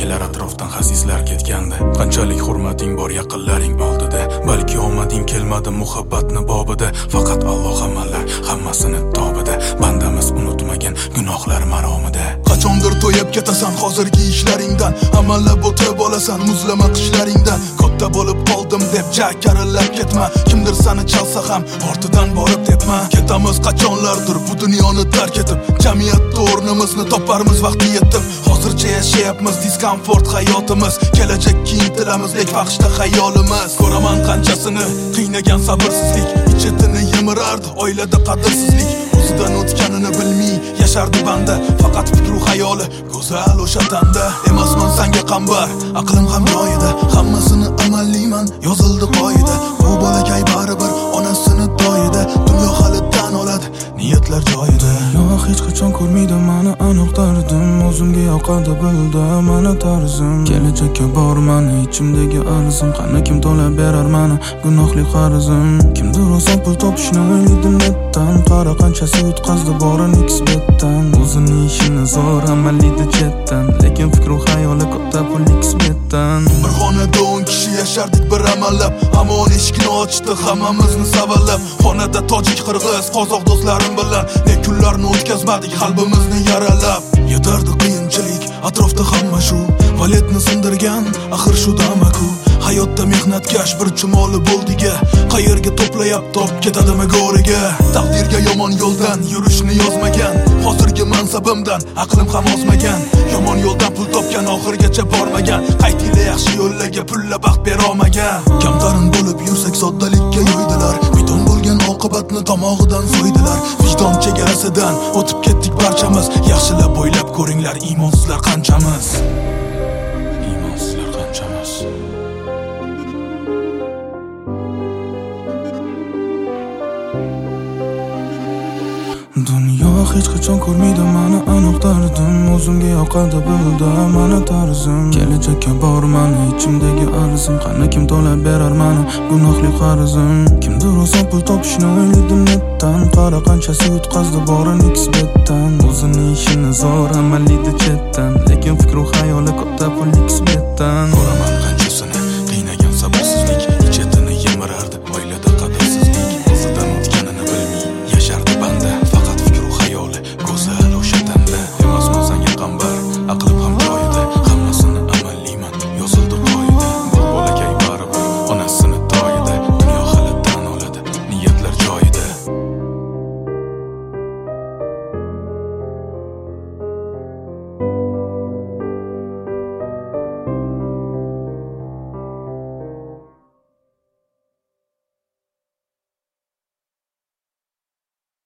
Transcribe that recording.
kelar atrofdan xasislar ketganda. Qanchalik hurmating bor yaqinlaring oldida, balki omading kelmadi muhabbatni bobida. Faqat Alloh amallar hammasini tobida, bandamiz unutmagan gunohlar maromida. Qachondir to'yib ketasan hozirgi ishlaringdan, amallab o'tib olasan muzlama qishlaringdan. Katta bo'lib qoldim deb jakarillab ketma, kimdir seni chalsa ham ortidan borib tepma. Ketamiz qachonlardir bu dunyoni tark etib, jamiyatda o'rnimizni toparmiz vaqti yetib. Hozircha yashayapmiz diskomfort hayotimiz, kelajakka intilamiz lek vaqtda xayolimiz. Ko'raman qanchasini qiynagan sabrsizlik, ichetini yemirardi oilada qadrsizlik. O'zidan o'tganini bilmay yashardi banda, faqat fikru xayoli go'zal o'sha tanda. Emasman senga qambar, aqlim ham joyida, hammasini amallayman yozildi qoida. Bu bolakay baribir onasini to'yida, dunyo hali tan oladi niyatlar joyida. Yo'q, hech qachon ko'rmaydi meni aniq dardim, o'zimga yoqadi bildi meni tarzim. Kelajakka bor meni ichimdagi arzim, qani kim to'lab berar meni gunohli qarzim. Kimdir o'zim pul topishni o'ylaydi netdan, qara qanchasi yutqazdi borini xbetdan. O'zining ishini zo'r amallaydi chetdan, lekin fikru xayoli katta pul xbetdan. Bir xonada 10 kishi yashardik bir amallab, hamon eshikni ochdi hammamizni savallab. Xonada tojik, qirg'iz, qozoq do'stlarim bilan ne kunlarni o'tkazmadik qalbimizni yaralab. Yetardi qiyinchilik, atrofda hamma shu, valetni sindirgan axir shu damaku. Hayotda mehnatkash bir chumoli bo'ldiga, qayerga to'playap top ketadimi go'riga. Taqdirga yomon yo'ldan yurishni yozmagan, hozirgi mansabimdan aqlim ham ozmagan. Yomon yo'ldan pul topgan oxirgacha bormagan, qaytila yaxshi yo'llarga pulla baxt bera olmagan. Kamtarin bo'lib yursak soddalikka yo'ydilar, bidon bo'lgan oqibatni tomog'idan so'ydilar. Vijdon chegarasidan o'tib ketdik barchamiz, yaxshilab o'ylab ko'ringlar iymonsizlar qanchamiz. Iymonsizlar qanchamiz. Dunyo hech qachon ko'rmaydi meni aniq dardim, o'zimga yoqadi bildi meni tarzim. Kelajakka bor meni ichimdagi arzim, qani kim to'lab berar meni gunohli qarzim. Kimdir o'zim pul topishni o'ylaydi netdan, qara qanchasi yutqazdi borini xbetdan. O'zining ishini zo'r amallaydi chetdan, lekin